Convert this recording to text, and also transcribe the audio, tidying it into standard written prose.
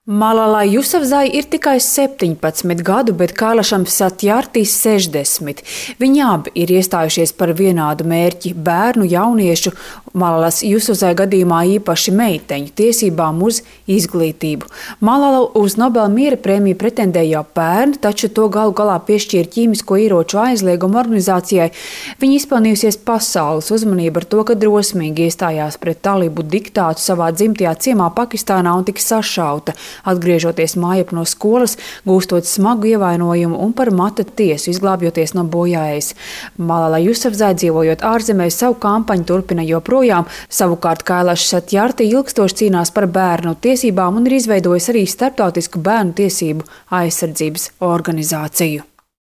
Malalai Jusafzai ir tikai 17 gadu, bet Kailašam Satjārtis 60. Viņi abi ir iestājušies par vienādu mērķi – bērnu, jauniešu, Malalas Jusafzai gadījumā īpaši meiteņu tiesībām uz izglītību. Malala uz Nobela miera prēmiju pretendēja jau pērn, taču to galu galā piešķīra ķīmisko ieroču aizlieguma organizācijai. Viņa izpelnījusies pasaules uzmanību ar to, ka drosmīgi iestājās pret talibu diktātu savā dzimtajā ciemā Pakistānā un tika sašauta. Atgriežoties mājap no skolas, gūstot smagu ievainojumu un par mata tiesu izglābjoties no bojāejas. Malalai Jusafzai dzīvojot ārzemēs savu kampaņu turpina joprojām, savukārt Kailašs Satjārti ilgstoši cīnās par bērnu tiesībām un ir izveidojis arī starptautisku bērnu tiesību aizsardzības organizāciju.